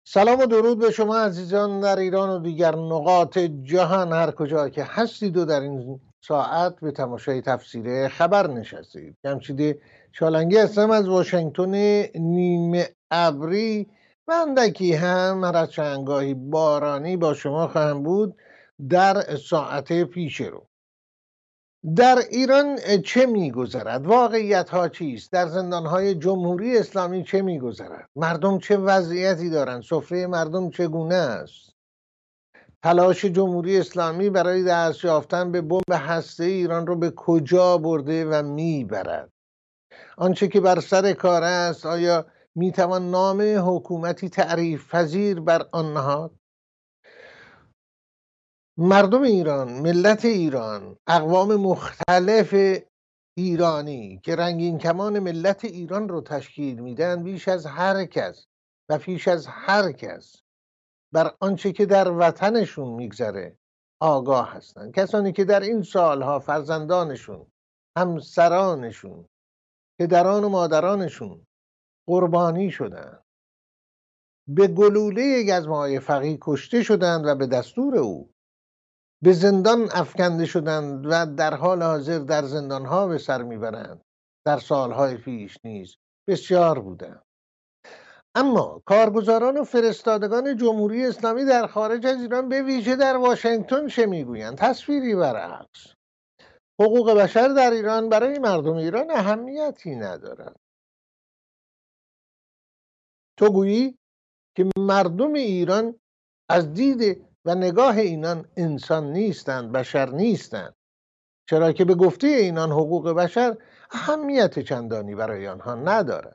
سلام و درود به شما عزیزان در ایران و دیگر نقاط جهان، هر کجا که هستید و در این ساعت به تماشای تفسیر خبر نشستید. جمشید شالنگی هستم از واشنگتن نیمه ابری و اندکی هم هر از چندگاهی بارانی با شما خواهم بود در ساعت پیش رو. در ایران چه میگذرد؟ واقعیت ها چیست؟ در زندان های جمهوری اسلامی چه میگذرد؟ مردم چه وضعیتی دارند؟ سفره مردم چگونه است؟ تلاش جمهوری اسلامی برای دست یافتن به بمب هسته ایران رو به کجا برده و میبرد؟ آنچه که بر سر کار است آیا میتوان نام حکومتی تعریف پذیر بر آن نهاد؟ مردم ایران، ملت ایران، اقوام مختلف ایرانی که رنگین کمان ملت ایران رو تشکیل میدن، بیش از هر کس و پیش از هر کس بر آنچه که در وطنشون میگذره آگاه هستند. کسانی که در این سالها فرزندانشون، همسرانشون، پدران و مادرانشون قربانی شدن، به گلوله گزمه‌های فقیع کشته شدند و به دستور او به زندان افکنده شدند و در حال حاضر در زندانها به سر میبرند. در سالهای پیش نیز بسیار بودند. اما کارگزاران و فرستادگان جمهوری اسلامی در خارج از ایران، به ویژه در واشنگتن، چه میگویند؟ تصویری برعکس. حقوق بشر در ایران برای مردم ایران اهمیتی ندارد. تو گویی که مردم ایران از دید و نگاه اینان انسان نیستند، بشر نیستند، چرا که به گفته اینان حقوق بشر اهمیت چندانی برای آنها ندارد.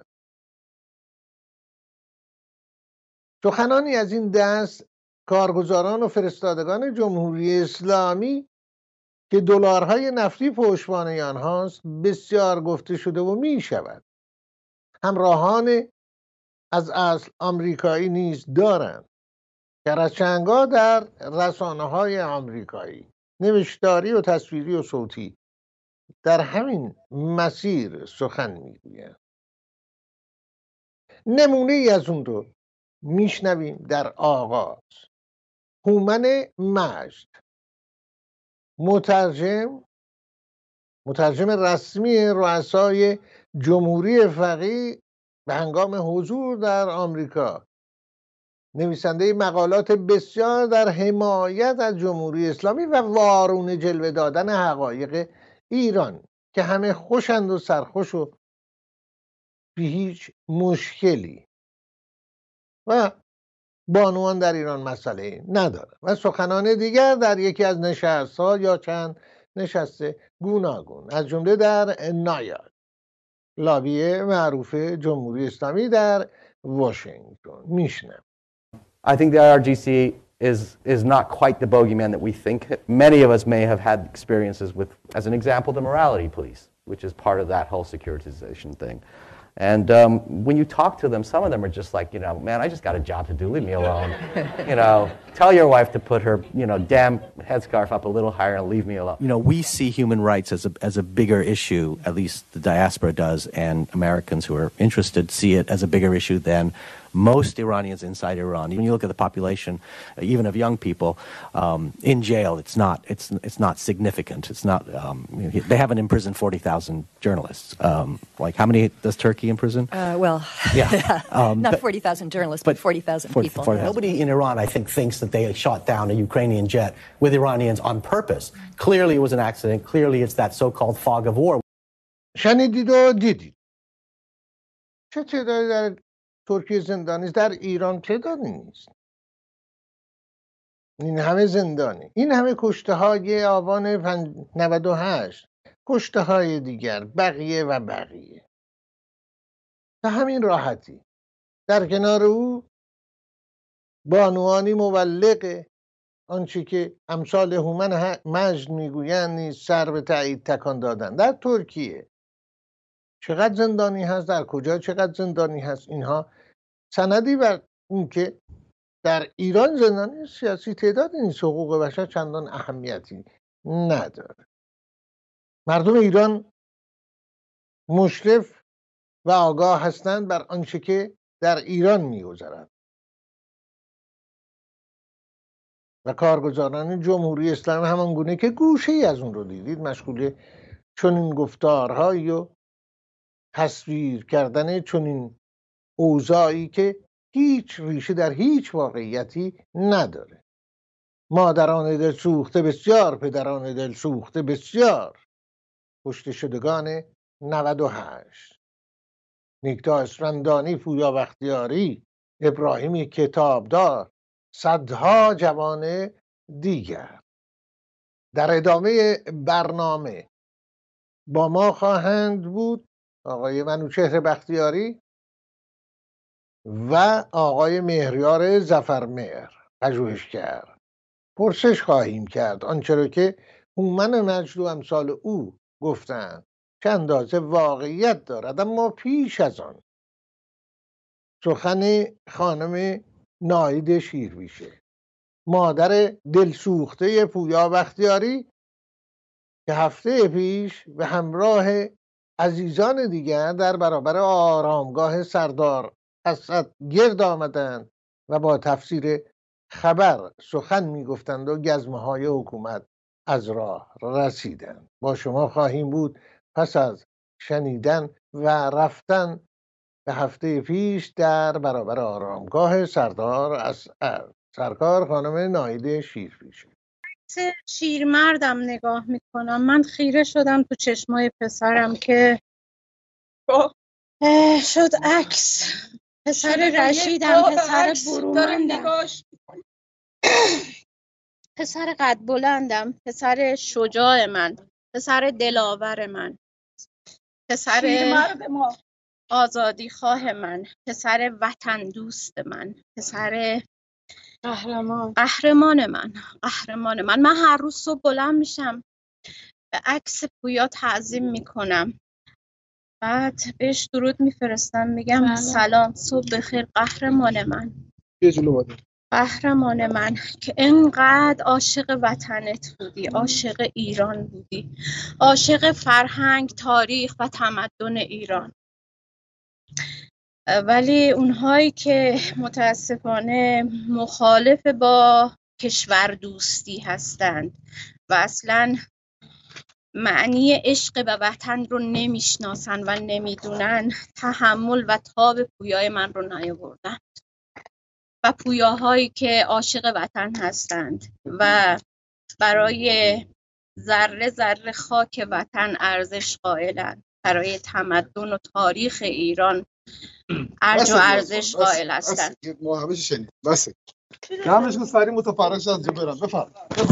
سخنانی از این دست کارگزاران و فرستادگان جمهوری اسلامی که دلارهای نفتی پشتوانه آنهاست بسیار گفته شده و می شود. همراهان از اصل آمریکایی نیز دارند که از چنگا در رسانه‌های آمریکایی نوشتاری و تصویری و صوتی در همین مسیر سخن میگویند. نمونه ای از اون رو میشنویم در آغاز. هومن مجد، مترجم رسمی رؤسای جمهوری فقیه به هنگام حضور در آمریکا، نویسنده مقالات بسیار در حمایت از جمهوری اسلامی و وارونه جلوه دادن حقایق ایران که همه خوشند و سرخوش و بی هیچ مشکلی، و بانوان در ایران مسئله ندارد. و سخنان دیگر در یکی از نشست‌ها یا چند نشست گوناگون، از جمله در نایاد، لابی معروف جمهوری اسلامی در واشنگتن، میشنم. I think the IRGC is not quite the bogeyman that we think. Many of us may have had experiences with, as an example, the morality police, which is part of that whole securitization thing. And when you talk to them, some of them are just like, you know, man, I just got a job to do, leave me alone. You know, tell your wife to put her, you know, damn headscarf up a little higher and leave me alone. You know, we see human rights as a bigger issue, at least the diaspora does, and Americans who are interested see it as a bigger issue than most Iranians inside Iran. When you look at the population, even of young people in jail, it's not significant. It's not. They haven't imprisoned 40,000 journalists. Like how many does Turkey imprison? Not 40,000 journalists, but 40,000 people. Nobody in Iran, I think, thinks that they shot down a Ukrainian jet with Iranians on purpose. Clearly, it was an accident. Clearly, it's that so-called fog of war. شنیدید و دیدید. چه تعدادی در ترکیه زندانی، در ایران تعدادی نیست. این همه زندانی، این همه کشته های آبان 98، کشته های دیگر، بقیه و بقیه. به همین راحتی در کنار او بانوانی مبلغ آنچه که امثال هومن مجد میگویند نیز سر به تایید تکان دادن. در ترکیه چقدر زندانی هست، در کجا چقدر زندانی هست، اینها سندی بر این که در ایران زندانی سیاسی تعداد نیست. حقوق بشر چندان اهمیتی نداره. مردم ایران مشرف و آگاه هستند بر آنچه که در ایران میگذرد. و کارگزاران جمهوری اسلامی همان گونه که گوشه ای از اون رو دیدید مشغول چنین گفتارهایی و تصویر کردن چنین اوضاعی که هیچ ریشه در هیچ واقعیتی نداره. مادران دل سوخته بسیار، پدران دل سوخته بسیار، کشته شدگان 98، نیکتا اسفندانی، پویا بختیاری، ابراهیم کتابدار، صدها جوان دیگر. در ادامه برنامه با ما خواهند بود آقای منوچهر بختیاری و آقای مهریار ظفرمهر پژوهشگر. پرسش خواهیم کرد آنچه را که هومن مجد و امثال او گفتند چه اندازه واقعیت دارد. اما پیش از آن سخن خانم ناهید شیرویشه، مادر دلسوخته پویا بختیاری، که هفته پیش به همراه عزیزان دیگر در برابر آرامگاه سردار اسد گرد آمدند و با تفسیر خبر سخن میگفتند و گزمه های حکومت از راه رسیدند. با شما خواهیم بود پس از شنیدن و رفتن به هفته پیش در برابر آرامگاه سردار اسد. سرکار خانم ناهید شیرویشه. شیرمردم نگاه میکنم. من خیره شدم تو چشمای پسرم که شد عکس. پسر رشیدم، پسر برومندم، پسر قد بلندم، پسر شجاع من، پسر دلاور من، پسر آزادی خواه من، پسر وطن دوست من، پسر قهرمان من. من هر روز صبح بلند میشم به عکس پویا تعظیم میکنم، بعد بهش درود میفرستم، میگم سلام، صبح بخیر قهرمان من، قهرمان من که انقدر عاشق وطنت بودی، عاشق ایران بودی، عاشق فرهنگ، تاریخ و تمدن ایران. ولی اونهایی که متاسفانه مخالف با کشور دوستی هستند و اصلاً معنی عشق به وطن رو نمیشناسن و نمیدونن، تحمل و تاب پویای من رو نیاوردن. و پویاهایی که عاشق وطن هستند و برای ذره ذره خاک وطن ارزش قائلند، برای تمدن و تاریخ ایران ارج و ارزش قائل هستند. ما همه شنید. بس جمعش کن سری متفرش از جو برم. بفرم.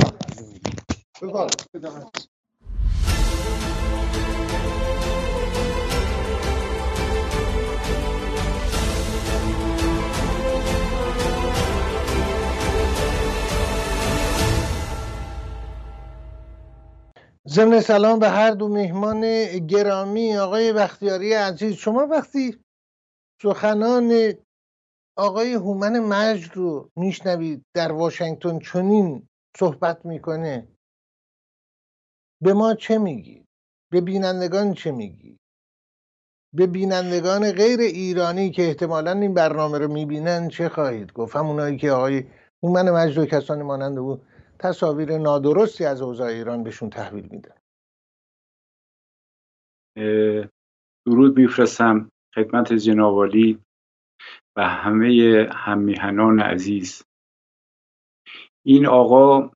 ضمن سلام به هر دو مهمان گرامی. آقای بختیاری عزیز، شما وقتی سخنان آقای هومن مجد رو میشنوید در واشنگتن چنین صحبت میکنه، به ما چه میگی؟ به بینندگان چه میگی؟ به بینندگان غیر ایرانی که احتمالاً این برنامه رو میبینن چه خواهید گفت؟ همونایی که آقای هومن مجد و کسانی مانند او تصاویر نادرستی از اوضاع ایران بهشون تحویل میدن. درود میفرستم خدمت جناب عالی و همه هممیهنان عزیز. این آقا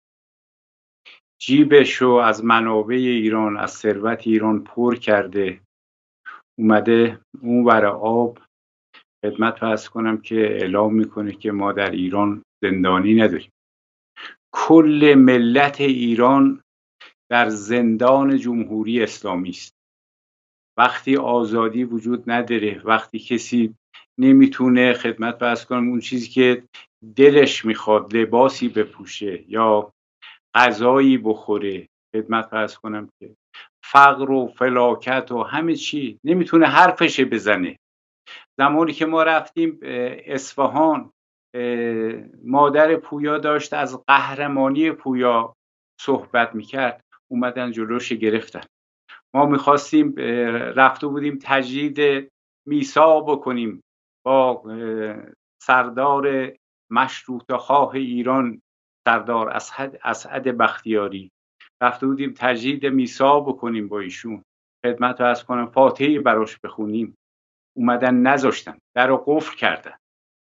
جیبش رو از منابع ایران، از ثروت ایران پر کرده، اومده اون ور آب خدمت فرض کنم که اعلام میکنه که ما در ایران زندانی نداریم. کل ملت ایران در زندان جمهوری اسلامی است. وقتی آزادی وجود نداره، وقتی کسی نمیتونه خدمت فرض کنم اون چیزی که دلش میخواد، لباسی بپوشه یا غذایی بخوره، خدمت فرض کنم که فقر و فلاکت و همه چی، نمیتونه حرفش بزنه. زمانی که ما رفتیم اصفهان، مادر پویا داشت از قهرمانی پویا صحبت میکرد، اومدن جلوش گرفتن. ما میخواستیم، رفته بودیم تجدید میثاق بکنیم با سردار مشروطه خواه ایران سردار اسعد بختیاری، رفته بودیم تجدید میثاق بکنیم با ایشون، خدمت رو عرض کنم فاتحه براش بخونیم، اومدن نذاشتن، در رو قفل کردن.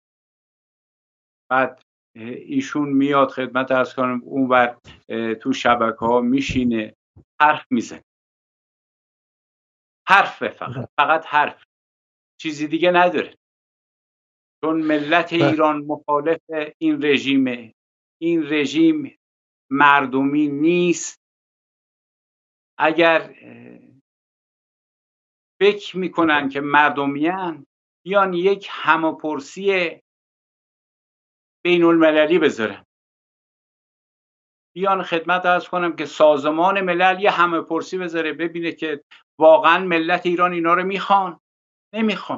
بعد ایشون میاد خدمت عرض کنم اونور تو شبکه‌ها میشینه حرف میزنه، حرف فقط حرف، چیزی دیگه نداره. چون ملت ایران مخالف این رژیمه، این رژیم مردمی نیست. اگر فکر میکنن که مردمیان، بیان یک همه‌پرسی بین المللی بذارن، بیان خدمت عرض کنم که سازمان ملل یه همه‌پرسی بذاره ببینه که واقعا ملت ایران اینا رو میخوان نمیخوان.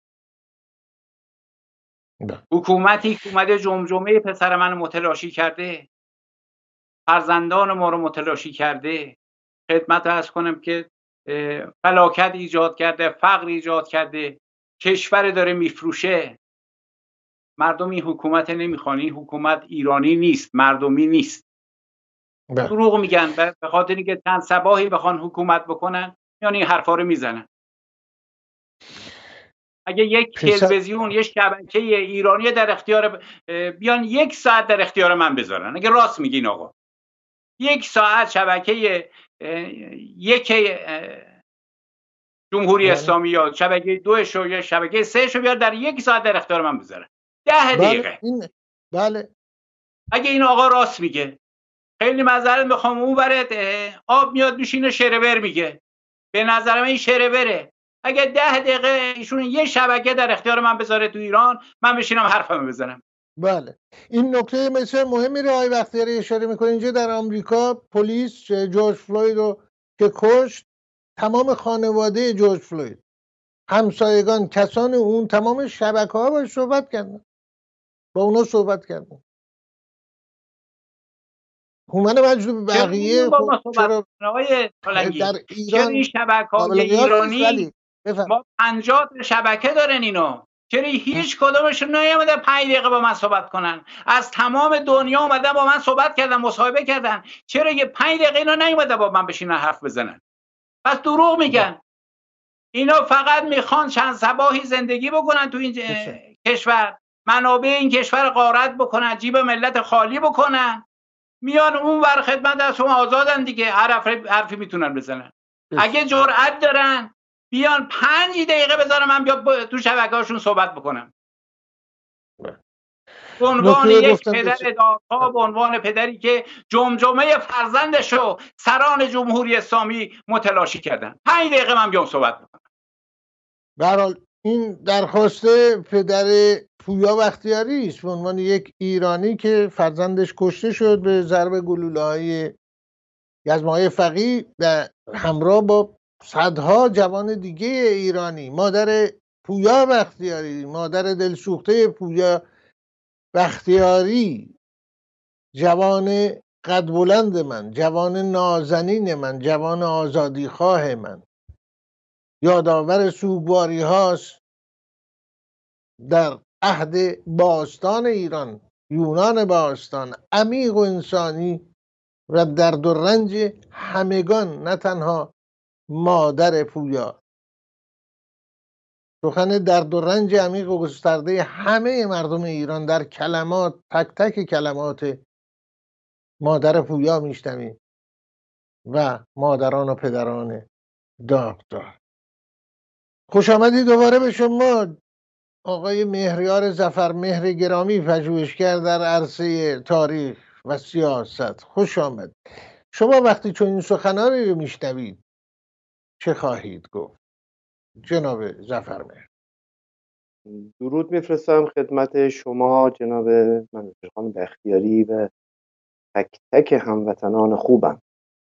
حکومتی که اومده جمجمه پسر من متلاشی کرده، فرزندان ما رو متلاشی کرده، خدمت عرض کنم که فلاکت ایجاد کرده، فقر ایجاد کرده، کشور داره میفروشه. مردم این حکومت نمیخوان. این حکومت ایرانی نیست، مردمی نیست. دروغ میگن به خاطر اینکه چند صباحی بخوان حکومت بکنن، یعنی این حرفا رو میزنن. اگه یک تلویزیون، یک شبکه ایرانی در اختیار بیان 1 ساعت در اختیار من بذارن، اگه راست میگین آقا، 1 ساعت شبکه یک جمهوری اسلامی یا شبکه 2 شو یا شبکه 3 شو بیاد در 1 ساعت در اختیار من بذارن 10 دقیقه. بله. اگه این آقا راست میگه، خیلی معذرت میخوام، اون برات آب میاد میشینه شرور میگه، به نظر من این شروره. اگه 10 دقیقه ایشون یه شبکه در اختیار من بذاره تو ایران، من بشینم حرفمو بزنم. بله، این نکته مثل مهمی رو آقای بختیاری اشاره میکنه. اینجا در آمریکا پلیس جورج فلوید رو که کشت، تمام خانواده جورج فلوید، همسایگان، کسان اون، تمام شبکه‌ها باش صحبت کردن، با اونا صحبت کردن. هومن مجذوب بقیه چرا آقای طالنگی در ایران این شبکه‌های ایرانی ما 50 شبکه دارن اینا، چرا هیچ کدومشون نیومده 5 دقیقه با من صحبت کنن؟ از تمام دنیا اومدن با من صحبت کردن، مصاحبه کردن، چرا یه 5 دقیقه اینا نیومده با من بشینن حرف بزنن؟ پس دروغ میگن. اینا فقط میخوان چند صباحی زندگی بکنن تو این کشور، منابع این کشور غارت بکنن، جیب ملت خالی بکنن، میان اون ور خدمت از شما آزادن دیگه، هر حرفی میتونن بزنن. اگه جرأت دارن بیان 5 دقیقه بذارم من بیا تو شبکه‌هاشون صحبت بکنم. به عنوان یک پدر دادخواه، به عنوان پدری که جمجمه فرزندشو سران جمهوری اسلامی متلاشی کردن، 5 دقیقه من بیام صحبت بکنم. به هر حال این درخواست پدر پویا بختیاری است به عنوان یک ایرانی که فرزندش کشته شد به ضرب گلوله‌های گزمه‌های فقیع و همراه با صدها جوان دیگه ایرانی. مادر پویا بختیاری، مادر دلسوخته پویا بختیاری، جوان قد بلند من، جوان نازنین من، جوان آزادیخواه من، یادآور سوگواری هاست در عهد باستان ایران، یونان باستان، عمیق و انسانی و درد و رنج همگان، نه تنها مادر پویا. سخن درد و رنج عمیق و گسترده همه مردم ایران در کلمات، تک تک کلمات مادر پویا میشنویم و مادران و پدران داغدار. خوش آمدی دوباره به شما آقای مهریار ظفرمهر گرامی، پژوهشگر در عرصه تاریخ و سیاست. خوش آمد. شما وقتی چون این سخنانی رو میشنوید چه خواهید گفت جناب ظفرمهر؟ درود میفرستم خدمت شما جناب منوچهر بختیاری و تک تک هموطنان خوبم.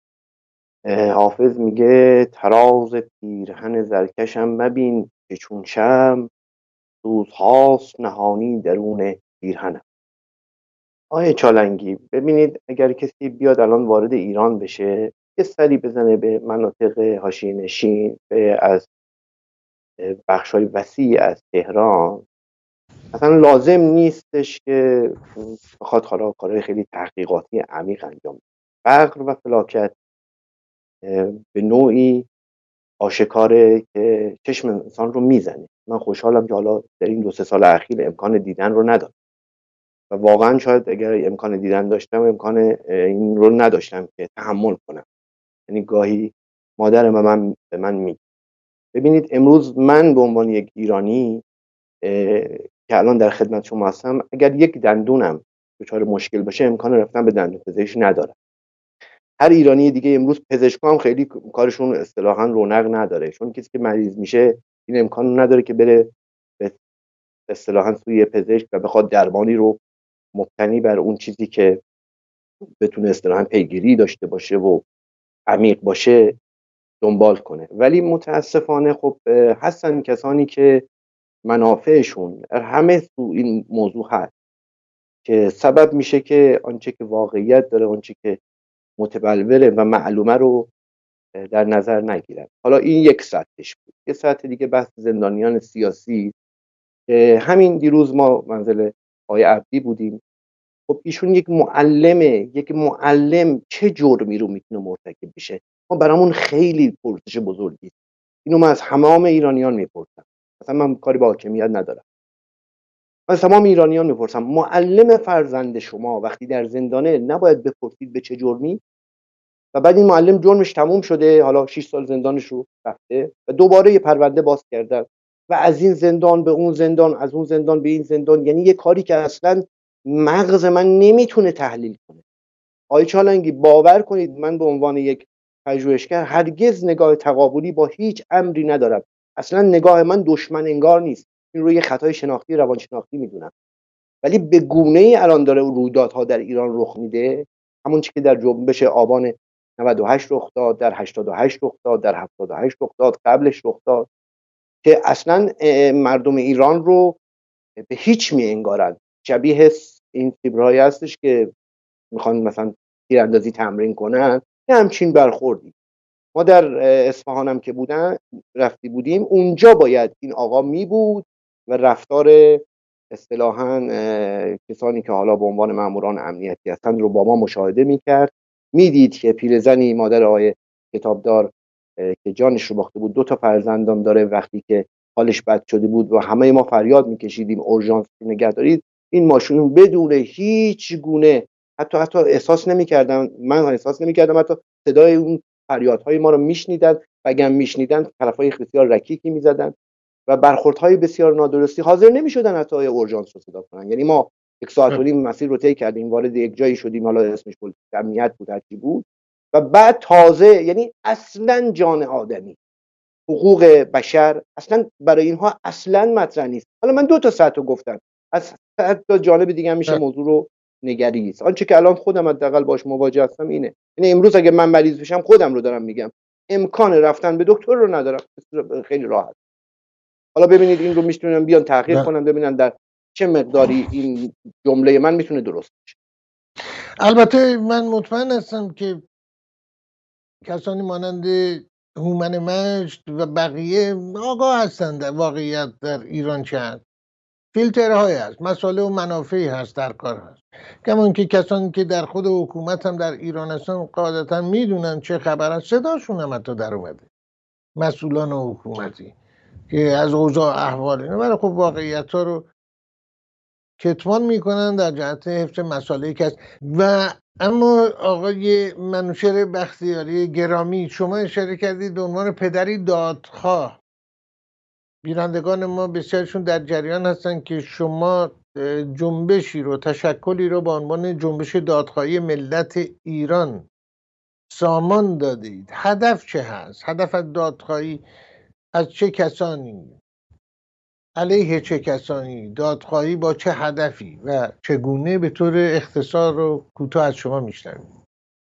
حافظ میگه تراز پیرهن زرکشم مبین که چون شمع سوزهاست نهانی درون پیرهنم. آقای چالنگی، ببینید اگر کسی بیاد الان وارد ایران بشه، یه سری بزنه به مناطق حاشیه نشین از بخشای وسیع از تهران، اصلا لازم نیستش که بخواد حالا کارهای خیلی تحقیقاتی عمیق انجام بده. فقر و فلاکت به نوعی آشکاره که چشم انسان رو میزنه. من خوشحالم که حالا در این 2-3 سال اخیر امکان دیدن رو ندارم و واقعا شاید اگر امکان دیدن داشتم امکان این رو نداشتم که تحمل کنم. یعنی گاهی مادر من به من میگه ببینید امروز من به عنوان یک ایرانی که الان در خدمت شما هستم، اگر یک دندونم دچار مشکل باشه امکان رفتن به دندون پزشک ندارم. هر ایرانی دیگه امروز پزشکا هم خیلی کارشون اصطلاحاً رونق نداره، چون کسی که مریض میشه این امکان نداره که بره به اصطلاحاً سوی پزشک و بخواد درمانی رو مبتنی بر اون چیزی که بتونه اصطلاحاً پیگیری داشته باشه و عمیق باشه دنبال کنه. ولی متاسفانه خب هستن کسانی که منافعشون همه تو این موضوع هست که سبب میشه که آنچه که واقعیت داره، آنچه که متبلوره و معلومه رو در نظر نگیرن. حالا این یک سطحش بود. یک سطح دیگه بحث زندانیان سیاسی، همین دیروز ما منزل آقای عبدی بودیم. خب ایشون یک معلم چه جرمی رو میتونه مرتکب بشه؟ ما برامون خیلی پرسش بزرگی. اینو من از تمام ایرانیان میپرسم. مثلا من کاری با حاکمیت ندارم. من از تمام ایرانیان میپرسم معلم فرزند شما وقتی در زندانه نباید بپرسید به چه جرمی؟ و بعد این معلم جرمش تموم شده، حالا 6 سال زندانش رو رفته و دوباره یه پرونده باز کردن و از این زندان به اون زندان، از اون زندان به این زندان. یعنی یه کاری که اصلا مغز من نمیتونه تحلیل کنه. آقای چالنگی باور کنید من به عنوان یک پژوهشگر هرگز نگاه تقابلی با هیچ امری ندارم. اصلا نگاه من دشمن انگار نیست. این رو یه خطای شناختی روانشناختی میدونم. ولی به گونه‌ای الان داره رویدادها در ایران رخ میده، همون چیزی که در جنبش آبان 98 رخ داد، در 88 رخ داد، در 78 رخ داد، قبلش رخ داد، که اصلا مردم ایران رو به هیچ می انگارن. شبیه این تیبرهایی هستش که میخوان مثلا تیراندازی تمرین کنن، یه همچین برخوردی. ما در اصفهان هم که بودیم اونجا باید این آقا می بود و رفتار اصطلاحاً کسانی که حالا به عنوان ماموران امنیتی هستند رو با ما مشاهده میکرد، میدید که پیرزنی مادر آقای کتابدار که جانش رو باخته بود 2 تا فرزندم داره، وقتی که حالش بد شده بود و همه ما فریاد میکشیدیم اورژانس رو نگه دارید، این ماشین بدون هیچ گونه حتی احساس نمیکردم، من احساس نمیکردم حتی صدای اون فریادهای ما رو میشنیدن و اگر میشنیدن طرفای بسیار رکیکی میزدن و برخوردهای بسیار نادرستی، حاضر نمیشدن حتی اورژانس رو صدا کنن. یعنی ما 1 ساعت و نیم مسیر رو طی کردیم، وارد یک جایی شدیم، حالا اسمش پلیس امنیت بود هرچی بود، و بعد تازه یعنی اصلا جان آدمی، حقوق بشر اصلا برای اینها اصلا مطرح نیست. حالا من 2 تا سطح رو گفتم، از حتی جانب دیگه هم میشه موضوع رو نگریست. آنچه که الان خودم حداقل باش مواجه هستم اینه، یعنی امروز اگه من مریض بشم خودم رو دارم میگم، امکان رفتن به دکتر رو ندارم، خیلی راحت. حالا ببینید این رو میتونن بیان تحقیق کنن ببینن در چه مقداری این جمله من میتونه درست باشه. البته من مطمئن هستم که کسانی مانند هومن مجد و بقیه آگاه هستند در واقعیت در ایران چند فیلترهای هست، مسائل و منافعی هست در کار هست. کمان که کسانی که در خود حکومت هم در ایران هستن قاعدتا میدونن چه خبر است، صداشون هم حتی در اومده، مسئولان حکومتی که از اوضاع احوال اینه، ولی خب واقعیت ها رو کتمان میکنن در جهت حفظ مسائلی که هست. و اما آقای منوشهر بختیاری گرامی، شما اشاره کردید به عنوان پدری دادخواه. بینندگان ما بسیارشون در جریان هستن که شما جنبشی رو، تشکلی رو با عنوان جنبش دادخواهی ملت ایران سامان دادید. هدف چه هست؟ هدف از دادخواهی از چه کسانی؟ علیه چه کسانی؟ دادخواهی با چه هدفی و چگونه؟ به طور اختصار و کوتاه از شما میشنویم.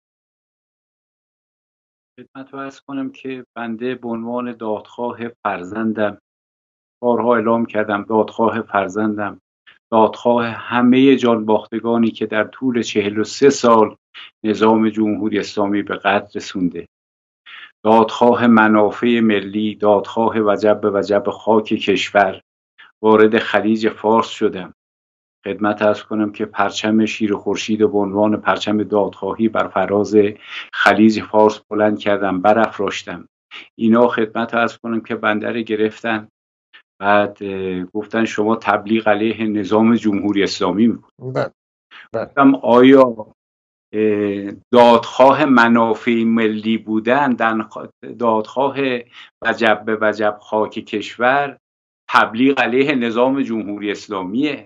خدمت عرض کنم که بنده به عنوان دادخواه فرزندم بارها اعلام کردم، دادخواه فرزندم، دادخواه همه جانباختگانی که در طول 43 سال نظام جمهوری اسلامی به قتل رسونده، دادخواه منافع ملی، دادخواه وجب به وجب خاک کشور، وارد خلیج فارس شدم. خدمت عرض کنم که پرچم شیر خورشید به عنوان پرچم دادخواهی بر فراز خلیج فارس بلند کردم، برافراشتم. اینا خدمت عرض کنم که بنده رو گرفتن، بعد گفتن شما تبلیغ علیه نظام جمهوری اسلامی میکنید. گفتم آیا دادخواه منافع ملی بودن، دادخواه وجب به وجب خاک کشور تبلیغ علیه نظام جمهوری اسلامیه؟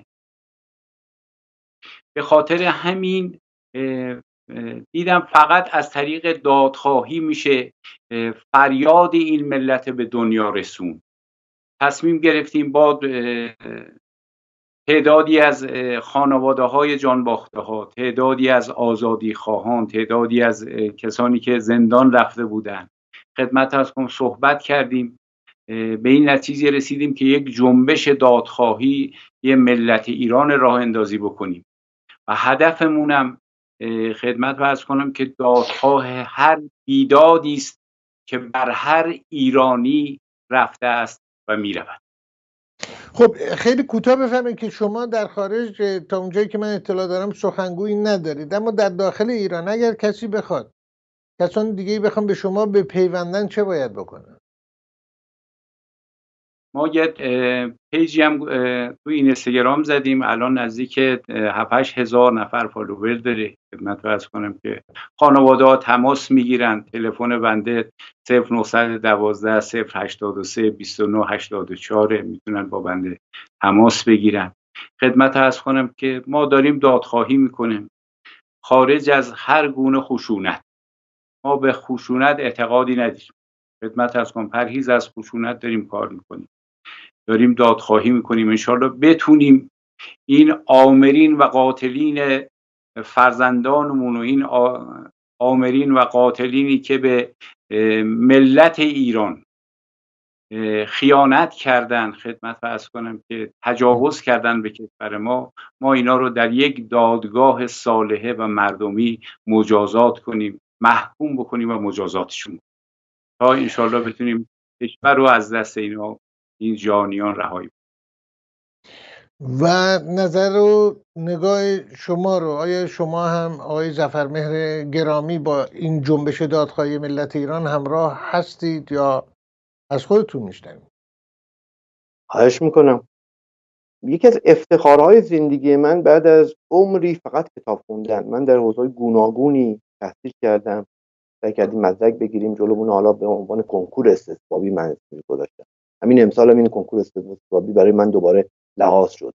به خاطر همین دیدم فقط از طریق دادخواهی میشه فریاد این ملت به دنیا رسون. تصمیم گرفتیم با تعدادی از خانواده های جانباخته ها، تعدادی از آزادی خواهان، تعدادی از کسانی که زندان رفته بودن، خدمت عرض کنم صحبت کردیم. به این نتیجه رسیدیم که یک جنبش دادخواهی یه ملت ایران راه اندازی بکنیم و هدفمونم خدمت عرض کنم که دادخواه هر بیدادی است که بر هر ایرانی رفته است و میرود. خب خیلی کوتاه بفهمید که شما در خارج تا اونجایی که من اطلاع دارم سخنگویی ندارید، اما در داخل ایران اگر کسی بخواد، کسان دیگه بخوام به شما به پیوندن، چه باید بکنن؟ ما یه پیجی هم تو اینستاگرام زدیم، الان نزدیک 7-8 هزار نفر فالوور داره. خدمت عرض کنم که خانواده ها تماس میگیرن. تلفن بنده 0912 083 29 84 میتونن با بنده تماس بگیرن. خدمت عرض کنم که ما داریم دادخواهی میکنیم خارج از هر گونه خشونت. ما به خشونت اعتقادی نداریم. خدمت عرض کنم پرهیز از خشونت داریم کار میکنیم، داریم دادخواهی میکنیم. انشالله بتونیم این آمرین و قاتلین فرزندانمون و این آمرین و قاتلینی که به ملت ایران خیانت کردن، خدمت عرض کنم که تجاوز کردن به کشور ما اینا رو در یک دادگاه صالحه و مردمی مجازات کنیم، محکوم بکنیم و مجازاتشون تا انشالله بتونیم کشور رو از دست این جانیان رهایی. و نظر و نگاه شما رو، آیا شما هم آقای ظفرمهر گرامی با این جنبش دادخواهی ملت ایران همراه هستید یا از خودتون میشنوید؟ خواهش میکنم. یکی از افتخارهای زندگی من بعد از عمری فقط کتاب خوندن، من در حوزه‌های گوناگونی تحصیل کردم، سعی کردیم مدرک بگیریم جلومون، حالا به عنوان کنکور استثبابی من گذاشتم. همین امسال این کنکور استثبابی برای من دوباره لحاظ شد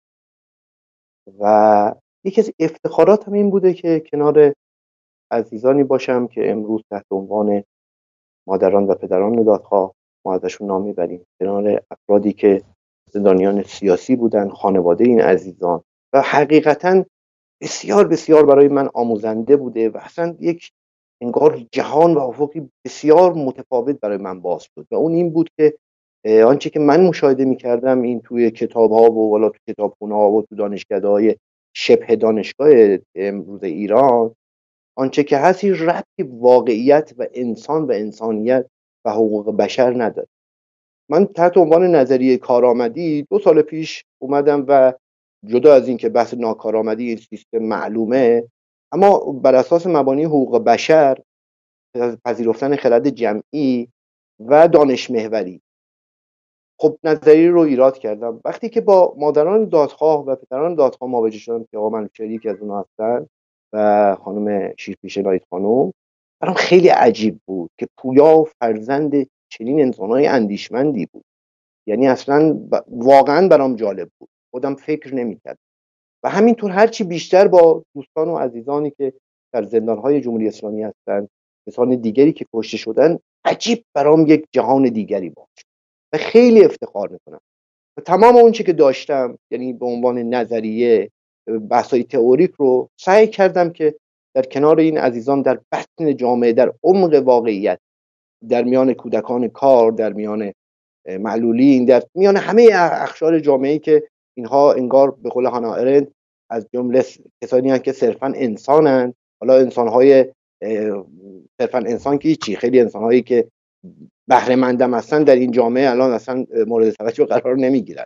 و یکی از افتخارات هم این بوده که کنار عزیزانی باشم که امروز تحت عنوان مادران و پدران دادخواه ما ازشون نام میبریم، کنار افرادی که زندانیان سیاسی بودن، خانواده این عزیزان، و حقیقتا بسیار بسیار برای من آموزنده بوده و اصلا یک انگار جهان و افقی بسیار متفاوت برای من باز شد و اون این بود که آنچه که من مشاهده میکردم این توی کتاب ها و ولا تو کتابخونه ها و تو دانشگاه‌های شبه دانشگاه امروز ایران، آنچه که هست هیچ ربطی واقعیت و انسان و انسانیت و حقوق بشر نداره. من تحت عنوان نظریه کارآمدی 2 سال پیش اومدم و جدا از این که بحث ناکارآمدی این سیستم معلومه، اما بر اساس مبانی حقوق بشر، پذیرفتن خرد جمعی و دانش محوری، خب نظریه رو ایراد کردم. وقتی که با مادران دادخواه و پدران دادخواه مواجه شدم که آقا منوچهری که از اونها هستن و خانم شیرپیشه نایت خانم، برام خیلی عجیب بود که پویا و فرزند چنین انسانهای اندیشمندی بود. یعنی اصلا واقعا برام جالب بود، خودم فکر نمی‌کردم. و همینطور هرچی بیشتر با دوستان و عزیزانی که در زندانهای جمهوری اسلامی هستند، کسان دیگری که کشته شدن، عجیب برام یک جهان دیگری بود و خیلی افتخار میکنم. و تمام اون چی که داشتم، یعنی به عنوان نظریه، بحث‌های تئوریک رو سعی کردم که در کنار این عزیزان در بطن جامعه، در عمق واقعیت، در میان کودکان کار، در میان معلولین، در میان همه اقشار جامعه‌ای که اینها انگار به قول هانا آرنت از جمله کسانی هستند که صرفاً انسانن. حالا انسان‌های صرفاً انسان که چی، خیلی انسان‌هایی که بهره مندم هستن در این جامعه الان اصلا مورد توجه قرار نمیگیرن.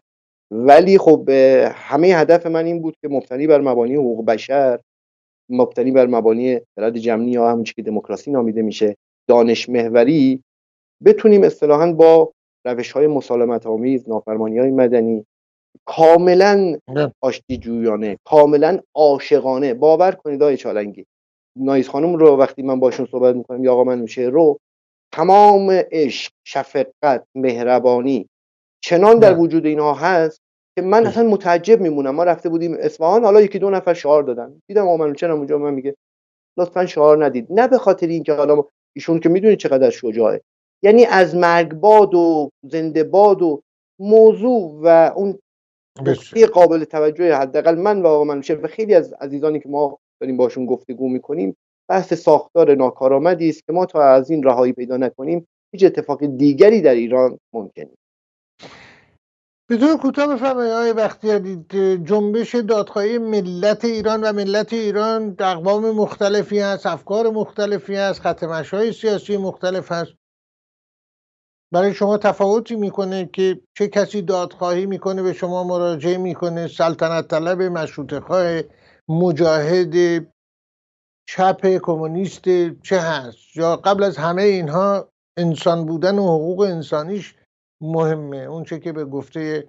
ولی خب همه هدف من این بود که مبتنی بر مبانی حقوق بشر، مبتنی بر مبانی خرد جمعی یا همون که دموکراسی نامیده میشه، دانش محوری، بتونیم اصطلاحاً با روش‌های مسالمت آمیز، نافرمانی‌های مدنی کاملا آشتی جویانه، کاملا عاشقانه، باور کنید آقای چالنگی، نایز خانم رو وقتی من باشون صحبت میکنم یا آقا منوشه رو، تمام عشق، شفقت، مهربانی چنان در وجود اینها هست که من اصلا متعجب میمونم. ما رفته بودیم اصفهان، حالا یکی دو نفر شعار دادن، دیدم آقا منوچهر اونجا من میگه لطفا شعار ندید، نه به خاطر اینکه حالا ایشون که میدونید چقدر شجاعه، یعنی از مرگ باد و زنده باد و موضوع و اون نکته قابل توجه، حداقل من و آقا منوچهر و خیلی از عزیزانی که ما داریم باشون گفتگو میکنیم، بحث ساختار ناکارآمدی است که ما تا از این رهایی پیدا نکنیم هیچ اتفاق دیگری در ایران ممکن نیست. به طور کوتاه بفرمایید آقای بختیاری، جنبش دادخواهی ملت ایران و ملت ایران اقوام مختلفی هست، افکار مختلفی هست، خط مشی‌های سیاسی مختلف هست. برای شما تفاوتی میکنه که چه کسی دادخواهی میکنه، به شما مراجعه میکنه، سلطنت طلب، مشروطه خواه، مجاهد، چپ، کمونیست، چه هست؟ یا قبل از همه اینها انسان بودن و حقوق انسانیش مهمه، اون چه که به گفته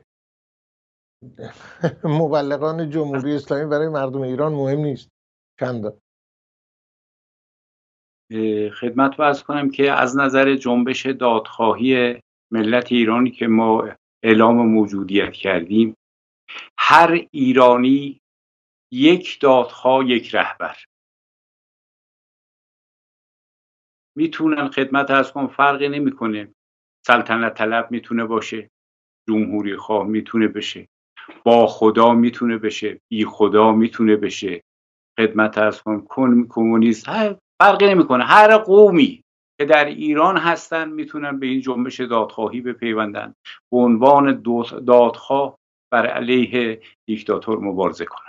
مبلغان جمهوری اسلامی برای مردم ایران مهم نیست. چند خدمت عرض کنم که از نظر جنبش دادخواهی ملت ایرانی که ما اعلام موجودیت کردیم، هر ایرانی یک دادخواه، یک رهبر. میتونن خدمت عرض کنم، فرقی نمیکنه، سلطنت طلب میتونه باشه، جمهوری خواه میتونه بشه، با خدا میتونه بشه، بی خدا میتونه بشه، خدمت عرض کنم کمونیست، فرقی نمیکنه. هر قومی که در ایران هستن میتونن به این جنبش دادخواهی بپیوندن، به عنوان دادخواه بر علیه دیکتاتور مبارزه کنن.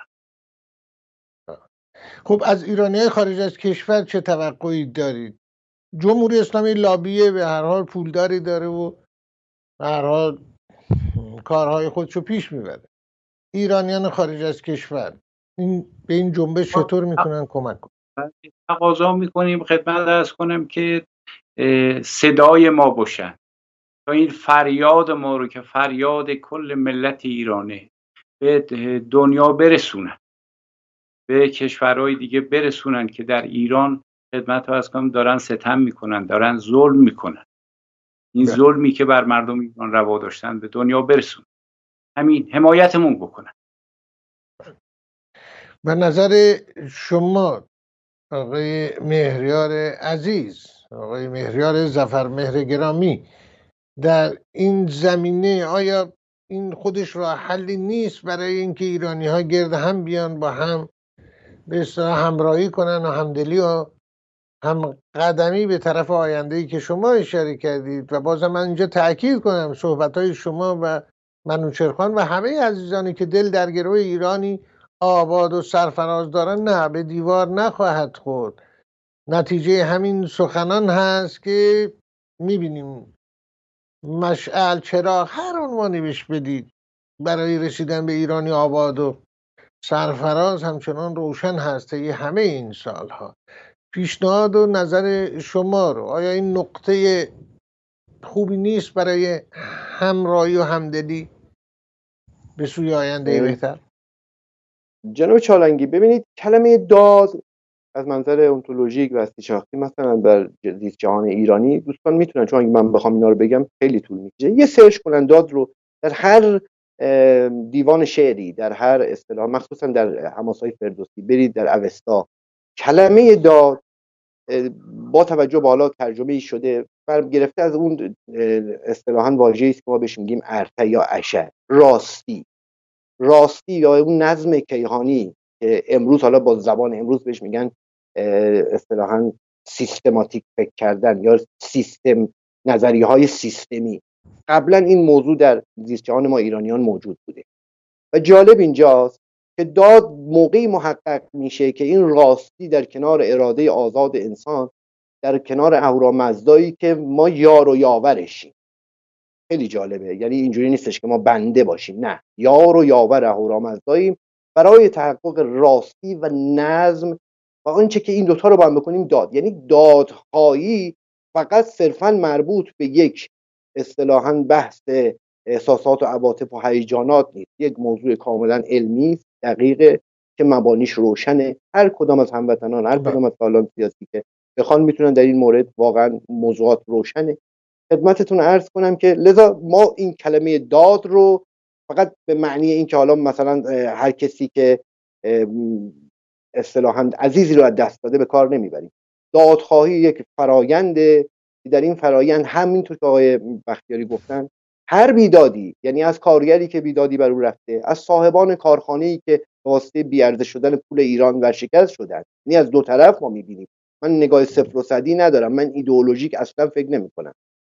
خب از ایرانی‌های خارج از کشور چه توقعی دارید؟ جمهوری اسلامی لابیه به هر حال پولداری داره و به هر حال کارهای خودشو پیش میبره. ایرانیان خارج از کشور به این جنبش چطور میتونن کمک کنن؟ تقاضا میکنیم خدمت عرض کنم که صدای ما باشن تا این فریاد ما رو که فریاد کل ملت ایرانه به دنیا برسونن، به کشورهای دیگه برسونن که در ایران خدمت عرض کنم دارن ستم میکنن، دارن ظلم میکنن. این ظلمی که بر مردم ایران روا داشتن به دنیا برسونن، همین حمایتمون بکنن. به نظر شما آقای مهریار عزیز، آقای مهریار ظفرمهر گرامی، در این زمینه آیا این خودش راه حلی نیست برای اینکه ایرانی ها گرد هم بیان، با هم به اصطلاح همراهی کنن و همدلی و هم قدمی به طرف آینده‌ای که شما اشاره کردید؟ و بازم من اینجا تأکید کنم صحبت‌های شما و منوچهر و همه عزیزانی که دل در گروه ایرانی آباد و سرفراز دارن، نه به دیوار نخواهد خورد. نتیجه همین سخنان هست که میبینیم مشعل، چراغ، هر عنوانی بهش بدید، برای رسیدن به ایرانی آباد و سرفراز همچنان روشن هست طی همه این سالها. پیشنهاد و نظر شما رو، آیا این نقطه خوبی نیست برای همراهی و همدلی به سوی آینده بهتر؟ جناب چالنگی، ببینید کلمه داد از منظر اونتولوژیک و استشاختی مثلا بر زیست جهان ایرانی، دوستان میتونن، چون اگه من بخوام اینا رو بگم خیلی طول میکشه، یه سرچ کنن داد رو در هر دیوان شعری، در هر اصطلاح، مخصوصا در حماسه‌های فردوسی، برید در اوستا، کلمه داد با توجه به حالا ترجمه شده گرفته از اون اصطلاحاً واژه‌ای است که ما بهش میگیم ارته یا عشه، راستی یا اون نظم کیهانی که امروز حالا با زبان امروز بهش میگن اصطلاحاً سیستماتیک فکر کردن یا سیستم، نظریه‌های سیستمی. قبلا این موضوع در زیست جهان ما ایرانیان موجود بوده و جالب اینجاست که داد موقعی محقق میشه که این راستی در کنار اراده آزاد انسان، در کنار اهورامزدایی که ما یار و یاورشیم، خیلی جالبه. یعنی اینجوری نیستش که ما بنده باشیم، نه، یار و یاور اهورامزداییم برای تحقق راستی و نظم و آنچه که این دوتا رو با هم بکنیم داد. یعنی دادخواهی فقط صرفا مربوط به یک اصطلاحاً بحث احساسات و عواطف و هیجانات نیست، یک موضوع کاملا علمی است، دقیقه، که مبانیش روشنه. هر کدام از هموطنان، هر کدام از فعالان سیاسی که بخوان میتونن در این مورد واقعا موضوعات روشنه. خدمتتون عرض کنم که لذا ما این کلمه داد رو فقط به معنی این که حالا مثلا هر کسی که اصطلاحاً عزیزی رو از دست داده به کار نمیبریم. دادخواهی یک فراینده، در این فرایند همینطور که آقای بختیاری گفتن، هر بیدادی، یعنی از کارگری که بیدادی بر او رفته، از صاحبان کارخانه‌ای که به واسطه بی‌ارزش شدن پول ایران ورشکست شدن، یعنی از دو طرف ما می‌بینیم. من نگاه صفر و صدی ندارم، من ایدئولوژیک اصلا فکر نمی‌کنم.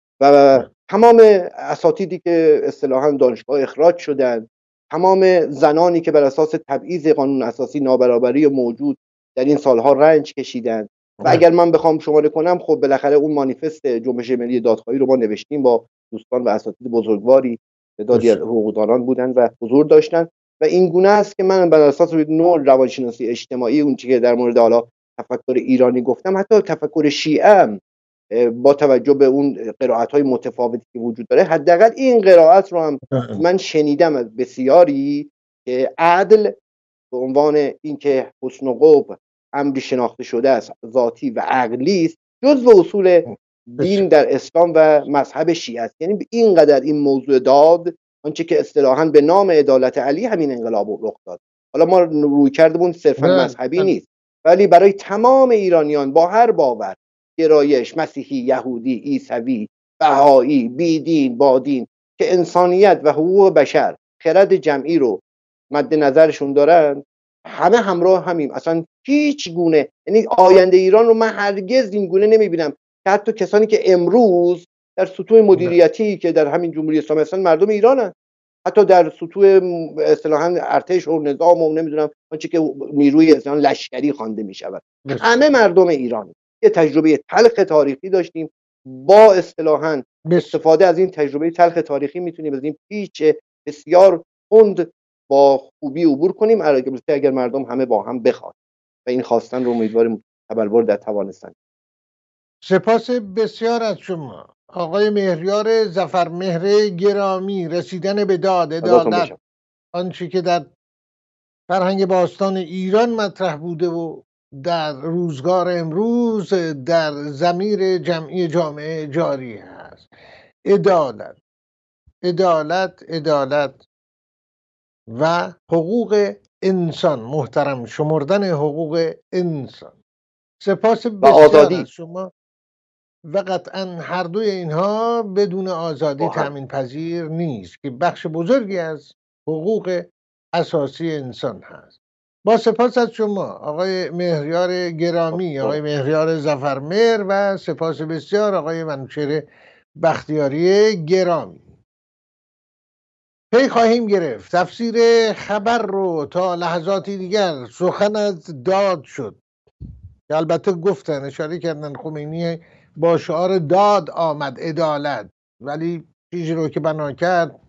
و تمام اساتیدی که اصطلاحاً دانشگاه اخراج شدن، تمام زنانی که بر اساس تبعیض قانون اساسی نابرابری موجود در این سالها رنج کشیدن. و اگر من بخوام شماره کنم، خب بالاخره اون مانیفست جنبش ملی دادخواهی رو ما نوشتیم با دوستان و اساتید بزرگواری، تعدادی از حقوقدانان بودن و حضور داشتن و این گونه است که من بر اساس نوع روانشناسی اجتماعی اون چیزی که در مورد حالا تفکر ایرانی گفتم، حتی تفکر شیعه با توجه به اون قرائت‌های متفاوتی که وجود داره، حداقل این قرائت رو هم من شنیدم از بسیاری که عدل به عنوان اینکه حسن و قبح امری شناخته شده است، ذاتی و عقلی است، جزو اصول دین در اسلام و مذهب شیعه است. یعنی اینقدر این موضوع داد، آنچه که اصطلاحاً به نام عدالت علی همین انقلاب رخ داد. حالا ما روی کردمون صرفاً مذهبی نیست، ولی برای تمام ایرانیان با هر باور، گرایش، مسیحی، یهودی، عیسوی، بهایی، بیدین، بادین، که انسانیت و حقوق بشر، خرد جمعی رو مد نظرشون دارن، همه همراه همیم. اصلا هیچ گونه، یعنی آینده ایران رو من هرگز این گونه نمیبینم که حتی کسانی که امروز در سطوح مدیریتی که در همین جمهوری اسلامی هستن مردم ایرانن، حتی در سطوح اصطلاحاً ارتش و نظام و نمیدونم آنچه که نیروی اصطلاحاً لشکری خوانده میشود، همه مردم ایران. یه تجربه تلخ تاریخی داشتیم، با اصطلاحاً استفاده از این تجربه تلخ تاریخی میتونیم از این پیچ بسیار تند با خوبی عبور کنیم، اگر مردم همه با هم بخواد و این خواستن رو امیدواریم تبلور در توانستن. سپاس بسیار از شما آقای مهریار ظفرمهر گرامی. رسیدن به داد، عدالت، آنچه که در فرهنگ باستان ایران مطرح بوده و در روزگار امروز در ضمیر جمعی جامعه جاری هست. عدالت، عدالت، عدالت و حقوق انسان، محترم شمردن حقوق انسان. سپاس بسیار از شما. و قطعا هر دوی اینها بدون آزادی تامین پذیر نیست که بخش بزرگی از حقوق اساسی انسان هست. با سپاس از شما آقای مهریار گرامی، آقای مهریار ظفرمهر، و سپاس بسیار آقای منوچهر بختیاری گرامی. پی خواهیم گرفت تفسیر خبر رو تا لحظاتی دیگر. سخن از داد شد که البته گفتن، اشاره کردن خمینی با شعار داد آمد، عدالت، ولی چیزی رو که بنا کرد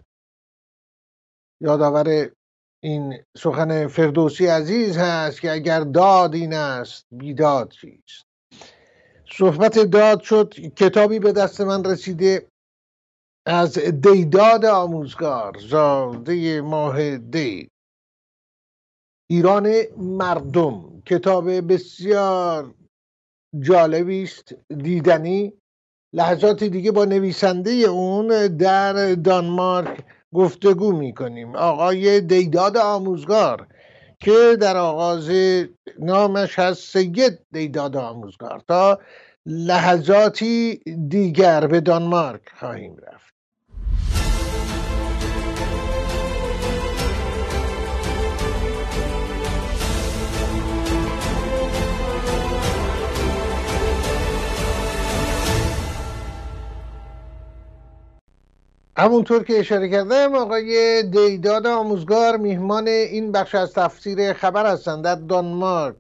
یادآور این سخن فردوسی عزیز هست که اگر داد این است بیداد چیست. صحبت داد شد. کتابی به دست من رسیده از دیداد آموزگار، زاده ماه دی، ایران مردم. کتاب بسیار جالبی است، دیدنی. لحظات دیگه با نویسنده اون در دانمارک گفتگو میکنیم، آقای دیداد آموزگار، که در آغاز نامش هست سید دیداد آموزگار. تا لحظاتی دیگر به دانمارک خواهیم رفت. همونطور که اشاره کردم آقای دیداد آموزگار میهمان این بخش از تفسیر خبر هستند در دانمارک.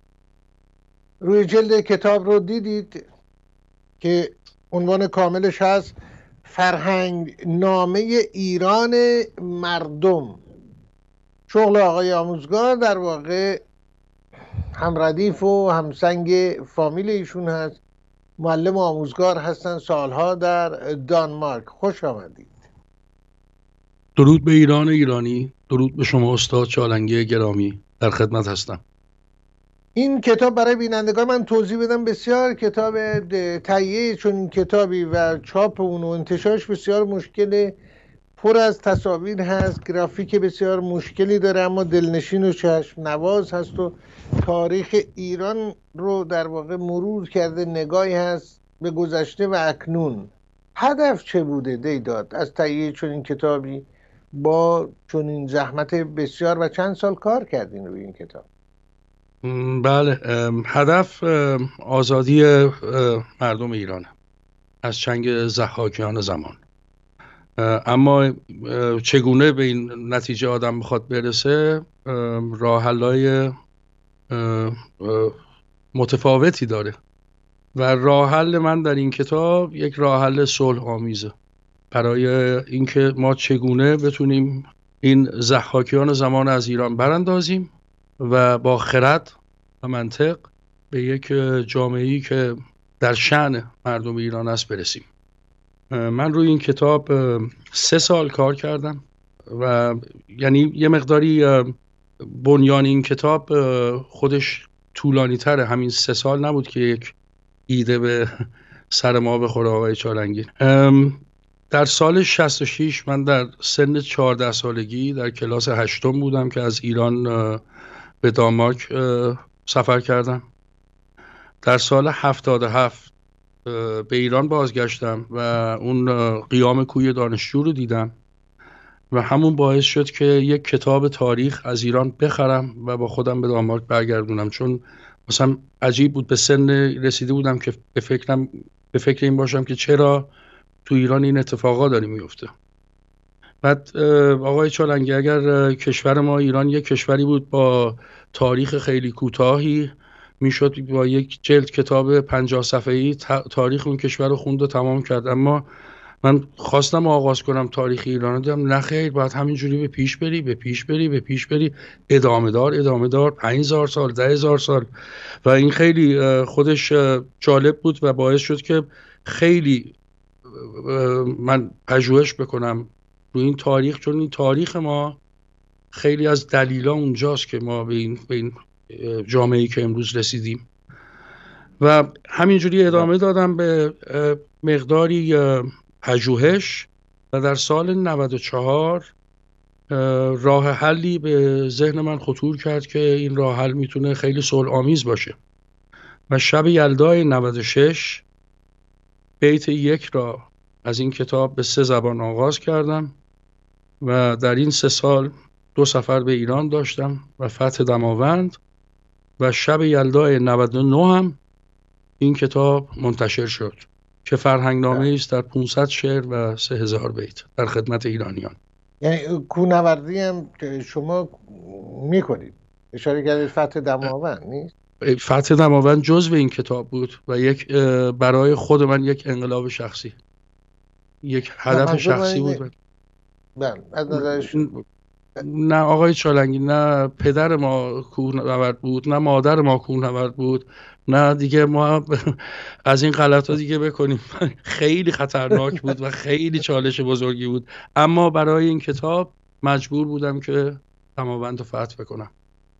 روی جلد کتاب رو دیدید که عنوان کاملش هست فرهنگ نامه ایران مردم. شغل آقای آموزگار در واقع همردیف و همسنگ فامیل ایشون هست. معلم آموزگار هستن سالها در دانمارک. خوش آمدید. درود به ایران ایرانی، درود به شما استاد چالنگی گرامی، در خدمت هستم. این کتاب برای بینندگان من توضیح بدم، بسیار کتاب تهیه چون این کتابی و چاپ اون و انتشارش بسیار مشکله، پر از تصاویر هست، گرافیک بسیار مشکلی داره، اما دلنشین و چشم نواز هست و تاریخ ایران رو در واقع مرور کرده، نگاهی هست به گذشته و اکنون. هدف چه بوده دیداد از تهیه چون این کتابی با چون این زحمت بسیار و چند سال کار کردین روی این کتاب؟ بله، هدف آزادی مردم ایران از چنگ ضحاکیان زمان. اما چگونه به این نتیجه آدم بخواد برسه، راه حل‌های متفاوتی داره و راه حل من در این کتاب یک راه حل صلح آمیزه برای اینکه ما چگونه بتونیم این ضحاکیان زمان از ایران براندازیم و با خرد و منطق به یک جامعه‌ای که در شأن مردم ایران است برسیم. من روی این کتاب 3 سال کار کردم و یعنی یه مقداری بنیان این کتاب خودش طولانی تره، همین 3 سال نبود که یک ایده به سر ما بخوره آقای چالنگی. در سال 66 من در سن 14 سالگی در کلاس 8 بودم که از ایران به دانمارک سفر کردم. در سال 77 به ایران بازگشتم و اون قیام کوی دانشجو رو دیدم و همون باعث شد که یک کتاب تاریخ از ایران بخرم و با خودم به دانمارک برگردونم، چون مثلا عجیب بود، به سن رسیده بودم که به فکر این باشم که چرا تو ایران این اتفاقا داره میفته. بعد آقای چالنگی، اگر کشور ما ایران یک کشوری بود با تاریخ خیلی کوتاهی، میشد با یک جلد کتاب 50 صفحه‌ای تاریخ اون کشور رو خوند و تمام کرد. اما من خواستم آغاز کنم تاریخ ایران رو، دیدم نه خیر، باید همینجوری به پیش بری، ادامه دار 5000 سال 10000 سال. و این خیلی خودش جالب بود و باعث شد که خیلی من پژوهش بکنم روی این تاریخ، چون این تاریخ ما خیلی از دلیلا اونجاست که ما به این جامعه‌ای که امروز رسیدیم. و همینجوری ادامه دادم به مقداری پژوهش و در سال 94 راه حلی به ذهن من خطور کرد که این راه حل میتونه خیلی صلح آمیز باشه و شب یلدای 96 بیت 1 را از این کتاب به 3 زبان آغاز کردم و در این 3 سال 2 سفر به ایران داشتم و فتح دماوند و شب یلدای 99 هم این کتاب منتشر شد که فرهنگنامه است در 500 شعر و 3000 بیت در خدمت ایرانیان. یعنی کوهنوردی هم که شما میکنید، اشاره کردید فتح دماوند نیست؟ فتح دماوند جزو این کتاب بود و یک برای خود من یک انقلاب شخصی، یک هدف شخصی بود. بله، از نظرش نه آقای چالنگی، نه پدر ما کوهنورد بود، نه مادر ما کوهنورد بود، نه دیگه ما از این غلطا دیگه بکنیم. خیلی خطرناک بود و خیلی چالش بزرگی بود، اما برای این کتاب مجبور بودم که دماوند رو فتح بکنم.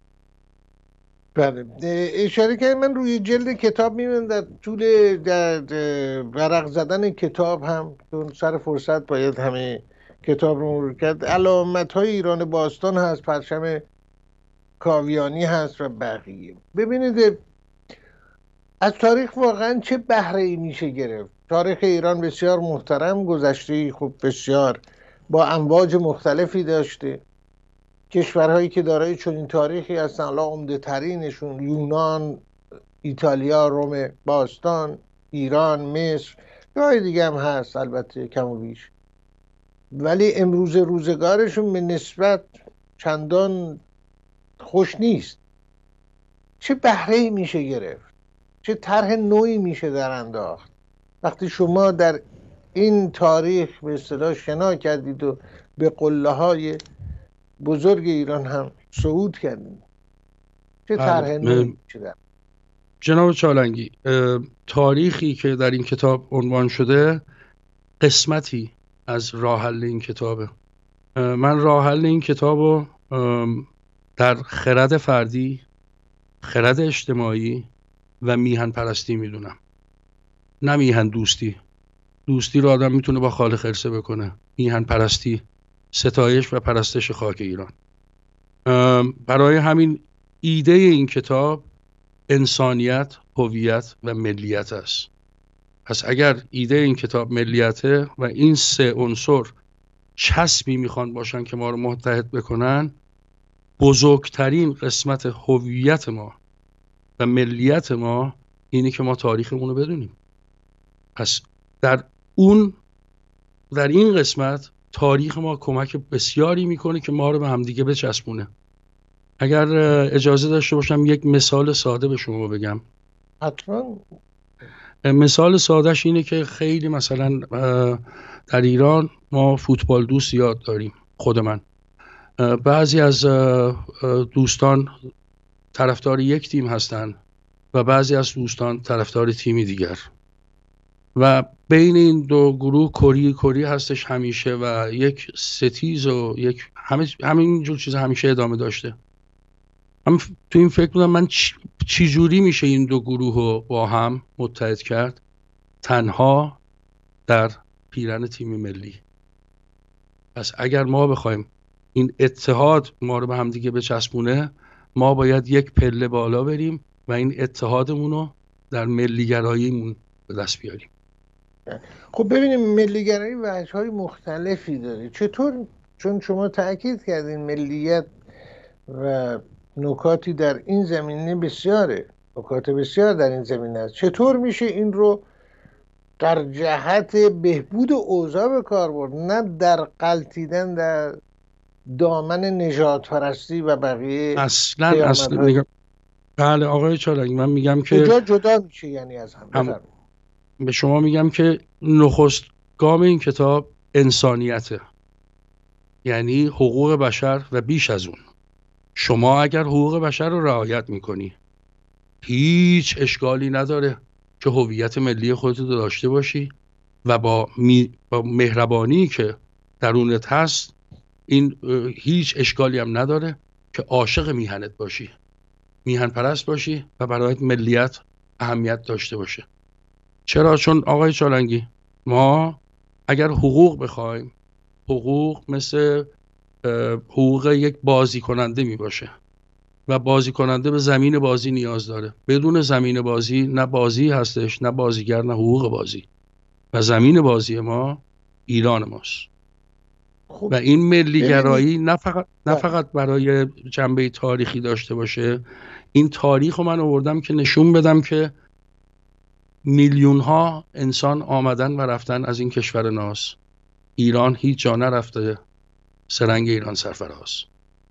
بله، اشاره کردم من روی جلد کتاب میبینم در طول ورق زدن کتاب هم، چون سر فرصت باید همه کتاب رو مرور کرد، علامت های ایران باستان هست، پرچم کاویانی هست و بقیه. ببینید از تاریخ واقعا چه بهره ای میشه گرفت. تاریخ ایران بسیار محترم، گذشته خوب بسیار با امواج مختلفی داشته. کشورهایی که دارای چنین تاریخی هستن، حالا عمده ترینشون یونان، ایتالیا، روم باستان، ایران، مصر، جای دیگه هم هست البته کم و بیش، ولی امروز روزگارشون به نسبت چندان خوش نیست. چه بهره‌ای میشه گرفت، چه طرح نوعی میشه در انداخت وقتی شما در این تاریخ به اصطلاح شنا کردید و به قله های بزرگ ایران هم صعود کردید. چه طرح نوعی شده؟ جناب چالنگی، تاریخی که در این کتاب عنوان شده قسمتی از راه حل این کتابه. من راه حل این کتابو در خرد فردی، خرد اجتماعی و میهن پرستی میدونم، نه میهن دوستی. دوستی رو آدم میتونه با خال خرسه بکنه، میهن پرستی، ستایش و پرستش خاک ایران. برای همین ایده این کتاب انسانیت، هویت و ملیت است. پس اگر ایده این کتاب ملیته و این سه عنصر چسبی میخوان باشن که ما رو متحد بکنن، بزرگترین قسمت هویت ما و ملیت ما اینه که ما تاریخمون رو بدونیم. پس در این قسمت تاریخ ما کمک بسیاری میکنه که ما رو به همدیگه بچسبونه. اگر اجازه داشته باشم یک مثال ساده به شما بگم. حتما. مثال سادهش اینه که خیلی مثلا در ایران ما فوتبال دوست زیاد داریم. خود من، بعضی از دوستان طرفدار یک تیم هستن و بعضی از دوستان طرفدار تیمی دیگر و بین این دو گروه کری هستش همیشه و یک ستیز و یک همین جور چیز همیشه ادامه داشته. من تو این فکر بودم من چی جوری میشه این دو گروه رو با هم متحد کرد تنها در پیرن تیم ملی. پس اگر ما بخوایم این اتحاد ما رو به هم دیگه بچسبونه، ما باید یک پله بالا بریم و این اتحادمون رو در ملیگراییمون به دست بیاریم. خب ببینیم ملیگرایی وجه‌های مختلفی داره. چطور؟ چون شما تأکید کردین ملیت و نکاتی در این زمینه بسیاره، نکات بسیار در این زمینه است. چطور میشه این رو در جهت بهبود اوضاع به کار برد، نه در غلطیدن در دامن نژاد پرستی و بقیه؟ اصلا میگم بله آقای چالنگی، من میگم که جدا میشه یعنی از هم. به شما میگم که نخست گام این کتاب انسانیته، یعنی حقوق بشر و بیش از اون. شما اگر حقوق بشر رو رعایت میکنی هیچ اشکالی نداره که هویت ملی خودت رو داشته باشی و با مهربانی که درونت هست این هیچ اشکالی هم نداره که عاشق میهنت باشی، میهن پرست باشی و برایت ملیت اهمیت داشته باشه. چرا؟ چون آقای چالنگی ما اگر حقوق بخوایم، حقوق مثل حقوق یک بازی کننده می باشه و بازی کننده به زمین بازی نیاز داره. بدون زمین بازی نه بازی هستش، نه بازیگر، نه حقوق بازی. و زمین بازی ما ایران ماست. و این ملیگرایی نه فقط برای جنبه تاریخی داشته باشه. این تاریخ رو من آوردم که نشون بدم که میلیون ها انسان آمدن و رفتن از این کشور ناز. ایران هیچ جا نرفته، سرنگ ایران سرفراز.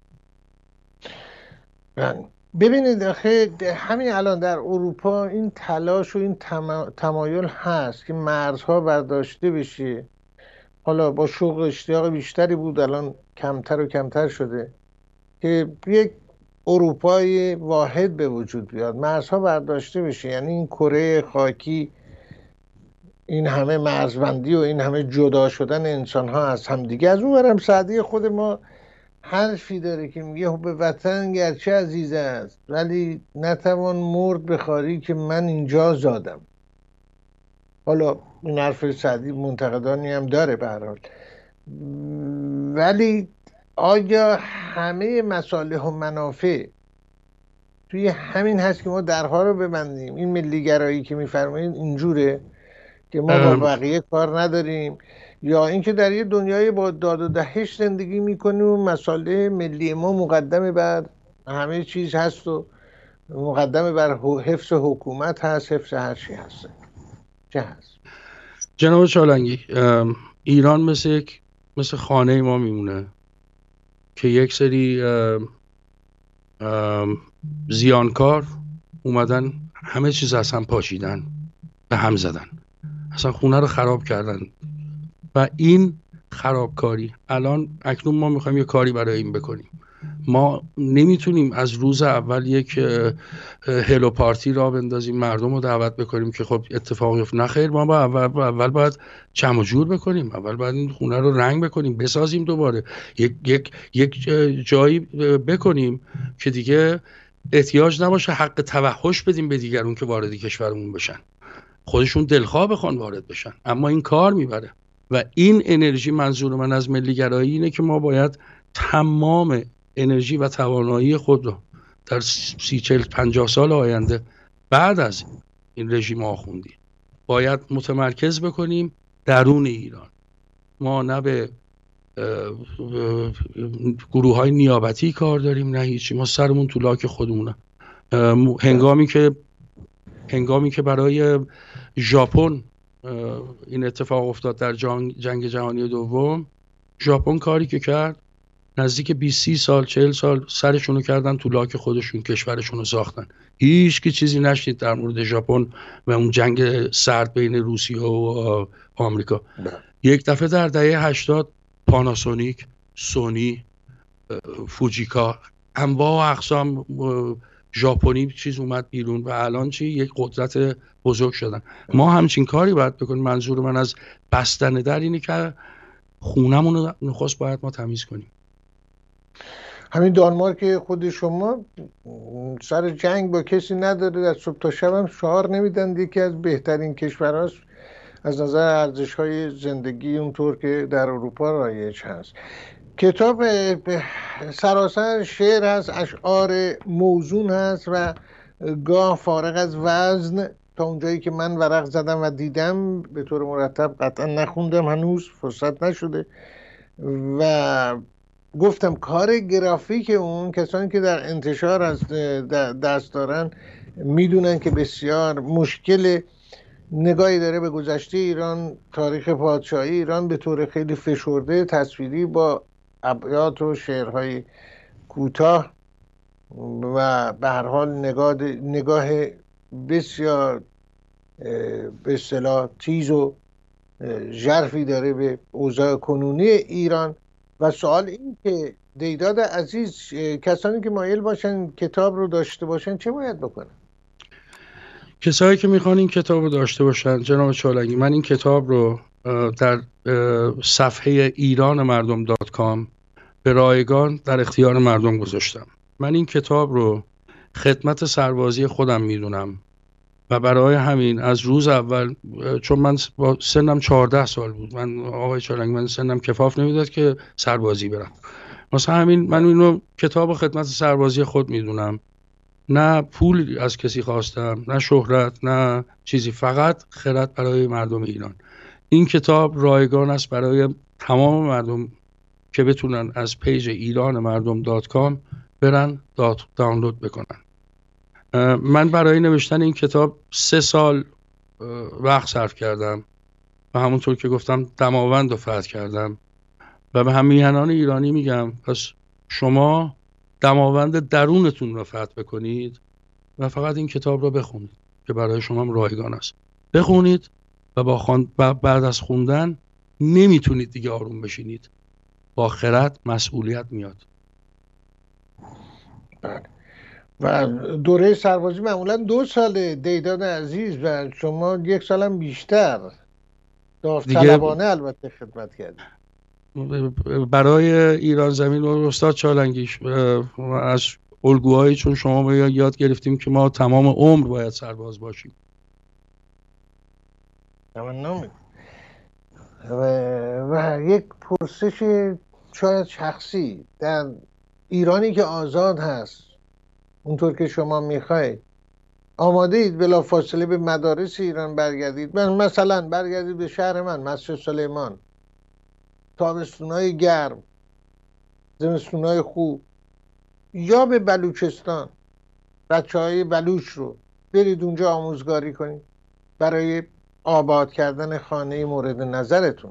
ببینید آخه همین الان در اروپا این تلاش و این تمایل هست که مرزها برداشته بشه. حالا با شوق اشتیاق بیشتری بود، الان کمتر و کمتر شده که یک اروپای واحد به وجود بیاد، مرزها برداشته بشه. یعنی این کره خاکی، این همه مرزبندی و این همه جدا شدن انسان ها از هم دیگه. از اون برم سعدی خود ما حرفی داره که میگه به وطن گرچه عزیز است ولی نتوان مرد بخواری که من اینجا زادم. حالا این حرف سعدی منتقدانی هم داره به هر حال، ولی آیا همه مصالح و منافع توی همین هست که ما درها رو ببندیم؟ این ملیگرایی که میفرمایید اینجوره که ما با بقیه کار نداریم، یا اینکه در یه دنیای با داد و دهش زندگی میکنیم و مصالح ملی ما مقدم بر همه چیز هست و مقدم بر حفظ حکومت هست، حفظ هر چی هست؟ چه هست؟ جناب چالنگی، ایران مثل خانه ما میمونه که یک سری زیانکار اومدن همه چیز از هم پاشیدن، به هم زدن، اصلا خونه رو خراب کردن، و این خرابکاری اکنون ما میخوایم یه کاری برای این بکنیم. ما نمیتونیم از روز اول یک هلو پارتی را بندازیم، مردم رو دعوت بکنیم که خب اتفاقی افتاد. نه خیر، ما اول باید جمع و جور بکنیم، اول باید این خونه رو رنگ بکنیم، بسازیم دوباره، یک جایی بکنیم که دیگه احتیاج نباشه حق توحش بدیم به دیگرون که وارد کشورمون بشن، خودشون دلخواه بخوان وارد بشن. اما این کار میبره و این انرژی، منظور من از ملیگرایی اینه که ما باید تمام انرژی و توانایی خود رو در 30-40-50 سال آینده بعد از این رژیم آخوندی باید متمرکز بکنیم درون ایران. ما نه به گروه های نیابتی کار داریم نه هیچی، ما سرمون تو لاک خودمونه. هنگامی که برای ژاپن این اتفاق افتاد در جنگ جهانی دوم، ژاپن کاری که کرد نزدیک 20 سال 40 سال سرشونو کردن تو لاک خودشون، کشورشونو ساختن. هیچ کی چیزی نشنید در مورد ژاپن و اون جنگ سرد بین روسیه و آمریکا. یک دفعه در دهه 80 پاناسونیک، سونی، فوجیکا، انواع و اقسام ژاپنی چیز اومد بیرون و الان چی؟ یک قدرت بزرگ شدن. ما همچین کاری باید بکنیم. منظور من از بستن در اینه که خونمون رو نخست باید ما تمیز کنیم. همین دانمارک خود شما سر جنگ با کسی نداره، در صبح تا شب هم شعار نمیدن یکی از بهترین کشورهاست از نظر ارزش‌های زندگی اونطور که در اروپا رایج هست. کتاب سراسر شعر هست، اشعار موزون هست و گاه فارغ از وزن. تا اونجایی که من ورق زدم و دیدم به طور مرتب، قطعا نخوندم هنوز، فرصت نشده و گفتم کار گرافیک اون کسانی که در انتشار از دست دارن میدونن که بسیار مشکل. نگاهی داره به گذشته ایران، تاریخ پادشاهی ایران به طور خیلی فشرده تصویری با ابیات و شعرهای کوتاه و به هر حال نگاه بسیار به اصطلاح تیز و ژرفی داره به اوضاع کنونی ایران. و سوال این که دیداد عزیز، کسانی که مایل باشن کتاب رو داشته باشن چه باید بکنن؟ کسایی که میخوان این کتاب رو داشته باشن، جناب چالنگی، من این کتاب رو در صفحه ایرانمردم.com به رایگان در اختیار مردم گذاشتم. من این کتاب رو خدمت سربازی خودم میدونم و برای همین از روز اول، چون من با سنم 14 سال بود، من آقای چالنگی من سنم کفاف نمیداد که سربازی برم، مثلا همین من اینو کتاب خدمت سربازی خود میدونم. نه پول از کسی خواستم، نه شهرت، نه چیزی، فقط خرد برای مردم ایران. این کتاب رایگان است برای تمام مردم که بتونن از پیج ایرانمردم.com برن دانلود بکنن. من برای نوشتن این کتاب 3 سال وقت صرف کردم و همونطور که گفتم دماوند رو فتح کردم و به همیهنان ایرانی میگم پس شما دماوند درونتون رو فتح بکنید و فقط این کتاب رو بخونید که برای شما رایگان است. بخونید و بعد از خوندن نمیتونید دیگه آروم بشینید. با خرد مسئولیت میاد. و دوره سربازی معمولا 2 ساله دیداد عزیز و شما 1 سالم بیشتر داوطلبانه البته خدمت کردید. برای ایران زمین و استاد چالنگیش از الگوهایی چون شما یاد گرفتیم که ما تمام عمر باید سرباز باشیم. و یک پرسش شاید شخصی، در ایرانی که آزاد هست اونطور که شما میخواید، آماده اید بلا فاصله به مدارس ایران برگردید؟ مثلا برگردید به شهر من، مسجد سلیمان، تابستونای گرم، زمستونای خوب، یا به بلوچستان، بچه‌های بلوچ رو برید اونجا آموزگاری کنید برای آباد کردن خانه مورد نظرتون.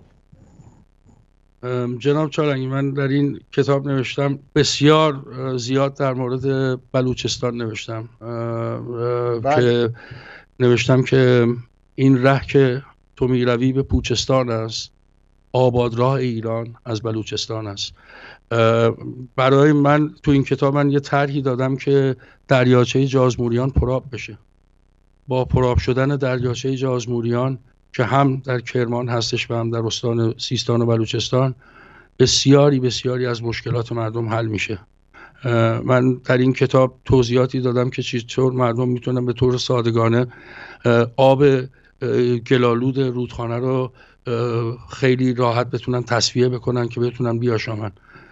جناب چالنگی، من در این کتاب نوشتم، بسیار زیاد در مورد بلوچستان نوشتم که نوشتم که این ره که تو میروی به پوچستان است آبادراه ایران از بلوچستان است. برای من تو این کتاب من یه طرحی دادم که دریاچه جازموریان پرآب بشه. با پرآب شدن دریاچه جازموریان که هم در کرمان هستش و هم در استان سیستان و بلوچستان، بسیاری از مشکلات مردم حل میشه. من در این کتاب توضیحاتی دادم که چطور مردم میتونن به طور صادقانه آب گلالود رودخانه رو خیلی راحت بتونن تصفیه بکنن که بتونن بیاشامن.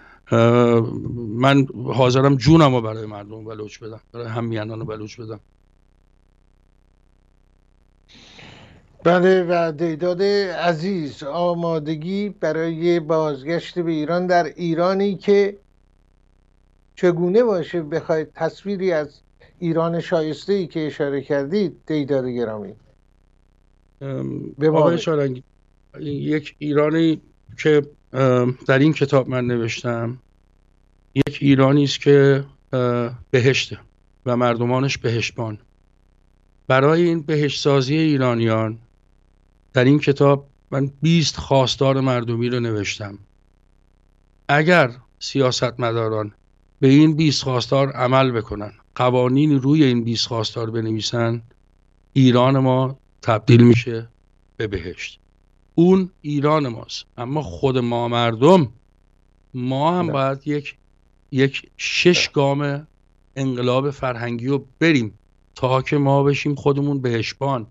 من حاضرم جونم رو برای مردم بلوچ بدم، برای همیهنان بلوچ بدم. بله و دیداد عزیز، آمادگی برای بازگشت به ایران در ایرانی که چگونه باشه بخواید تصویری از ایران شایسته‌ای که اشاره کردید دیداد گرامی؟ آقای چالنگی، یک ایرانی که در این کتاب من نوشتم یک ایرانی است که بهشته و مردمانش بهشتبان. برای این بهشتسازی ایرانیان در این کتاب من 20 خواستار مردمی رو نوشتم. اگر سیاستمداران به این 20 خواستار عمل بکنن، قوانین روی این 20 خواستار بنویسن، ایران ما تبدیل میشه به بهشت. اون ایران ماست. اما خود ما مردم، ما هم باید یک 6 گام انقلاب فرهنگی رو بریم تا که ما بشیم خودمون بهشتبان.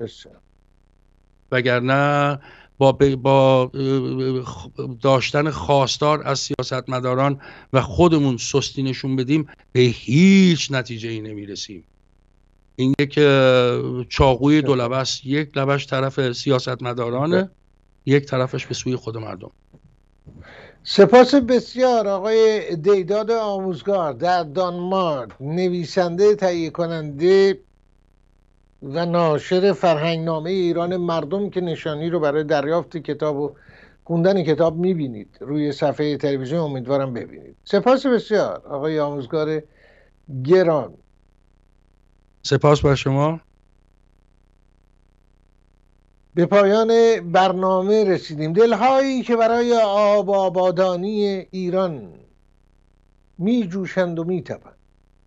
وگرنه با داشتن خواستار از سیاستمداران و خودمون سستی نشون بدیم به هیچ نتیجه ای نمیرسیم. این یک چاقوی دو لبه است، یک لبش طرف سیاستمدارانه، یک طرفش به سوی خود مردم. سپاس بسیار آقای دیداد آموزگار در دانمارک، نویسنده، تهیه کننده و ناشر فرهنگنامه ایران مردم که نشانی رو برای دریافت کتاب و خوندن کتاب میبینید روی صفحه تلویزیون، امیدوارم ببینید. سپاس بسیار آقای آموزگار گران. سپاس بر شما. به پایان برنامه رسیدیم. دلهایی که برای آب آبادانی ایران می جوشند و می تپند.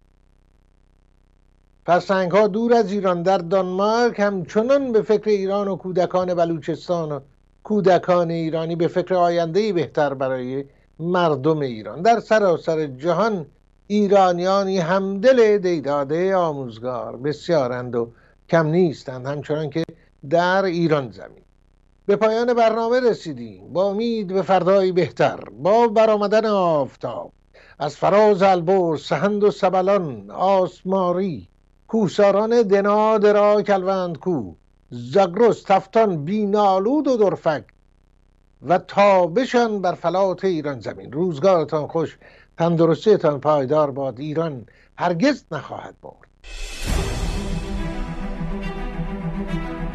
فرسنگ ها دور از ایران در دانمارک همچنان به فکر ایران و کودکان بلوچستان و کودکان ایرانی به فکر آینده‌ای بهتر برای مردم ایران. در سراسر جهان ایرانیانی همدل دیداد آموزگار بسیارند و کم نیستند، همچنان که در ایران زمین. به پایان برنامه رسیدیم با امید به فردایی بهتر، با برآمدن آفتاب از فراز البرز، سهند و سبلان، آسماری، کوساران دنا درا کلوند کو، زاگرس، تفتان، بینالود و درفک و تابشان بر فلات ایران زمین. روزگارتان خوش، تندرستیتان پایدار باد. ایران هرگز نخواهد مرد.